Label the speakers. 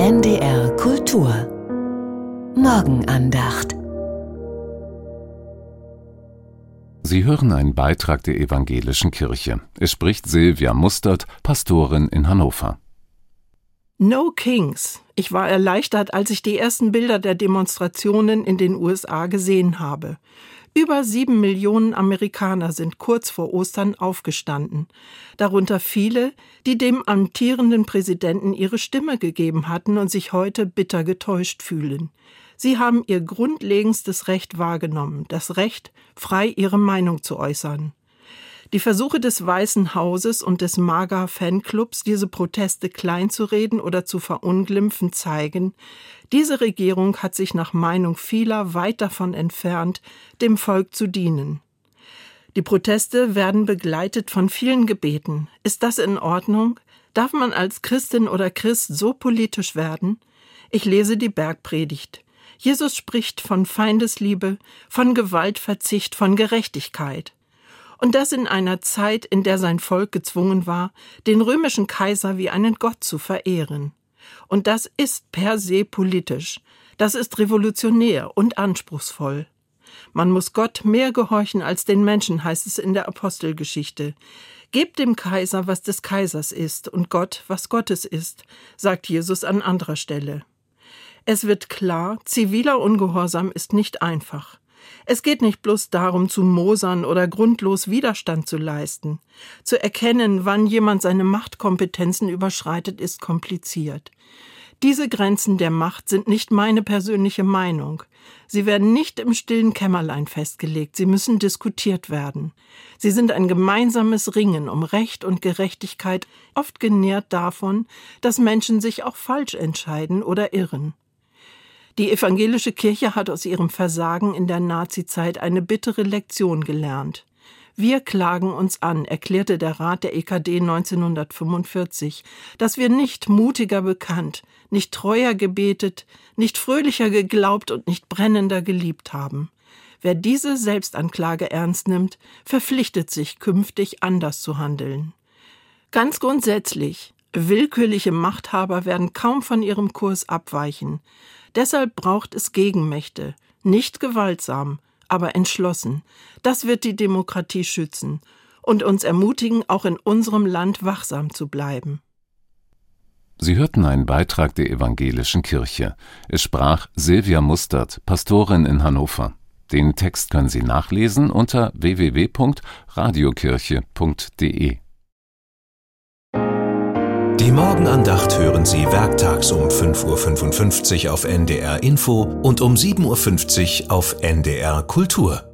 Speaker 1: NDR Kultur Morgenandacht.
Speaker 2: Sie hören einen Beitrag der Evangelischen Kirche. Es spricht Silvia Mustert, Pastorin in Hannover.
Speaker 3: No Kings. Ich war erleichtert, als ich die ersten Bilder der Demonstrationen in den USA gesehen habe. Über 7 Millionen Amerikaner sind kurz vor Ostern aufgestanden. Darunter viele, die dem amtierenden Präsidenten ihre Stimme gegeben hatten und sich heute bitter getäuscht fühlen. Sie haben ihr grundlegendstes Recht wahrgenommen, das Recht, frei ihre Meinung zu äußern. Die Versuche des Weißen Hauses und des MAGA-Fanclubs, diese Proteste kleinzureden oder zu verunglimpfen, zeigen, diese Regierung hat sich nach Meinung vieler weit davon entfernt, dem Volk zu dienen. Die Proteste werden begleitet von vielen Gebeten. Ist das in Ordnung? Darf man als Christin oder Christ so politisch werden? Ich lese die Bergpredigt. Jesus spricht von Feindesliebe, von Gewaltverzicht, von Gerechtigkeit. Und das in einer Zeit, in der sein Volk gezwungen war, den römischen Kaiser wie einen Gott zu verehren. Und das ist per se politisch. Das ist revolutionär und anspruchsvoll. Man muss Gott mehr gehorchen als den Menschen, heißt es in der Apostelgeschichte. Gebt dem Kaiser, was des Kaisers ist, und Gott, was Gottes ist, sagt Jesus an anderer Stelle. Es wird klar, ziviler Ungehorsam ist nicht einfach. Es geht nicht bloß darum, zu mosern oder grundlos Widerstand zu leisten. Zu erkennen, wann jemand seine Machtkompetenzen überschreitet, ist kompliziert. Diese Grenzen der Macht sind nicht meine persönliche Meinung. Sie werden nicht im stillen Kämmerlein festgelegt, sie müssen diskutiert werden. Sie sind ein gemeinsames Ringen um Recht und Gerechtigkeit, oft genährt davon, dass Menschen sich auch falsch entscheiden oder irren. Die evangelische Kirche hat aus ihrem Versagen in der Nazizeit eine bittere Lektion gelernt. Wir klagen uns an, erklärte der Rat der EKD 1945, dass wir nicht mutiger bekannt, nicht treuer gebetet, nicht fröhlicher geglaubt und nicht brennender geliebt haben. Wer diese Selbstanklage ernst nimmt, verpflichtet sich künftig anders zu handeln. Ganz grundsätzlich, willkürliche Machthaber werden kaum von ihrem Kurs abweichen. Deshalb braucht es Gegenmächte, nicht gewaltsam, aber entschlossen. Das wird die Demokratie schützen und uns ermutigen, auch in unserem Land wachsam zu bleiben.
Speaker 2: Sie hörten einen Beitrag der Evangelischen Kirche. Es sprach Silvia Mustert, Pastorin in Hannover. Den Text können Sie nachlesen unter www.radiokirche.de.
Speaker 4: Die Morgenandacht hören Sie werktags um 5:55 Uhr auf NDR Info und um 7:50 Uhr auf NDR Kultur.